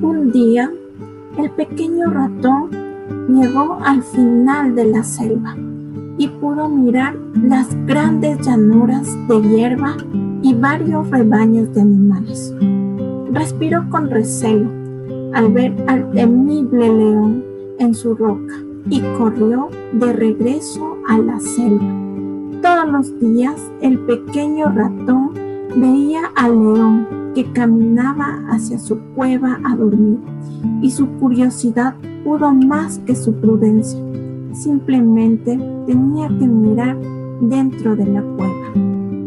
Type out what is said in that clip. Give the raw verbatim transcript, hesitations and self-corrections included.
Un día, el pequeño ratón llegó al final de la selva y pudo mirar las grandes llanuras de hierba y varios rebaños de animales. Respiró con recelo al ver al temible león en su roca y corrió de regreso a la selva. Todos los días el pequeño ratón veía al león que caminaba hacia su cueva a dormir y su curiosidad pudo más que su prudencia. Simplemente tenía que mirar dentro de la cueva.